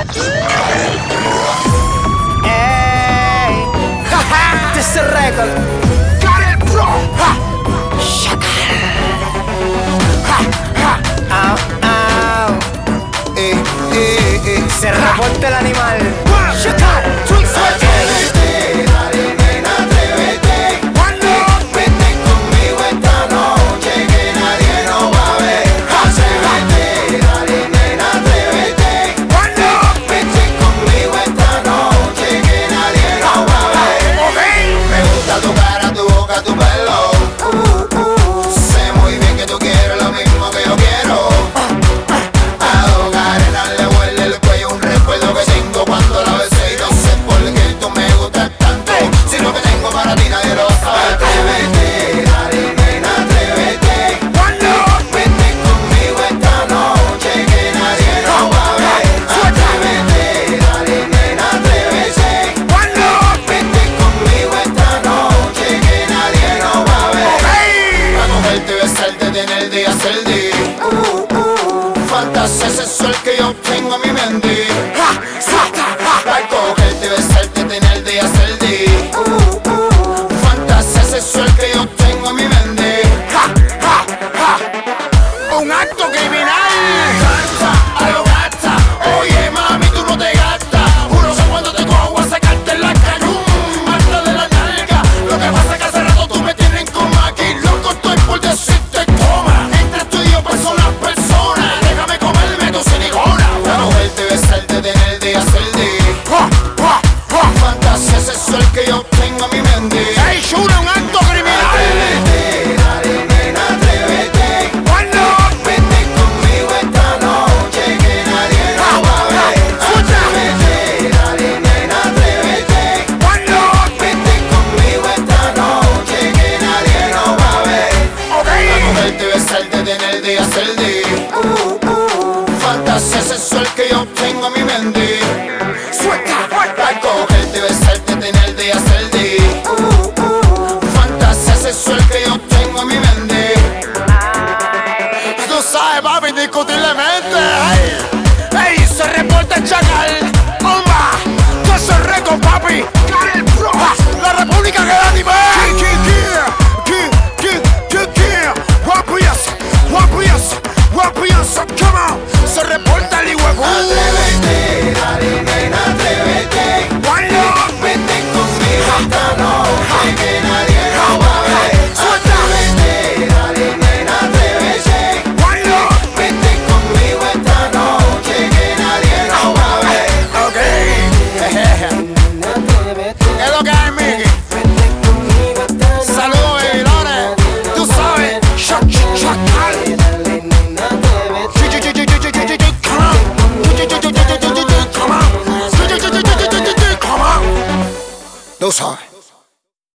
Hey, this is a record. Got it, bro. Chacal. Se reporta el animal. Chacal. Fantasía sexual que yo tengo en mi mente. Al cogerte, besarte, tener de hacer de. Fantasía sexual que yo tengo en mi mente. Un acto criminal. Gasta, a lo gasta. Oye mami, tú no te gastas. Juro que cuando te cojo a sacarte la Marta de la nalga. Lo que pasa es que hace rato tú me tienes como aquí. Loco estoy por decirte toma. Entre tú y yo pues son las personas. Déjame comerme tu silicona. Para cogerte, besarte, tener de hacer de. Fantasía sexual que yo tengo en mi mente. Hey, chulo, un acto criminal. Dale, nena, atrévete. ¿Cuándo? Vete conmigo esta noche que nadie nos va a ver. Atrévete, dale, nena, atrévete. ¿Cuándo? Vete conmigo esta noche que nadie nos va a ver. A cogerte, besarte, tener de hacer de. Fantasía sexual que yo tengo en mi mente. Suelta. Al cogerte, besarte, tener de hacer de. Fantasía sexual que yo tengo en mi mente. Tú sabes, papi, indiscutiblemente. Hey, se reporta el Chacal. Bomba. Yo soy récord, papi. Got it, bro. La República que da nivel. Come on. Se reporta el huevo. Atrévete, dale, nena, atrévete. ¿Cuándo? Vete conmigo esta noche que nadie nos va a ver. Atrévete, dale, nena, atrévete. ¿Cuándo? Vete conmigo esta noche que nadie nos va a ver. Ok. ¿Qué es lo que hay, Mickey? Saludos, babilones. Tú sabes. Chacal. Come on. Tú sabes.